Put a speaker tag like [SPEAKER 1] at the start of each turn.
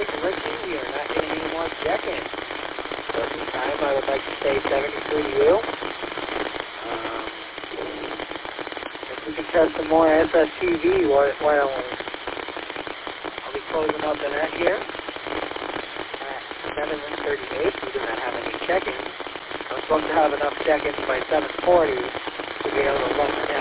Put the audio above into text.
[SPEAKER 1] from Ricky. We are not getting any more check-ins. So at this time, I would like to say 73 to you. If we can test some more SSTV, why don't we? I'll be closing up the net here at 7:38. We do not have any check-ins. I'm supposed to have enough check-ins by 7:40 to be able to run the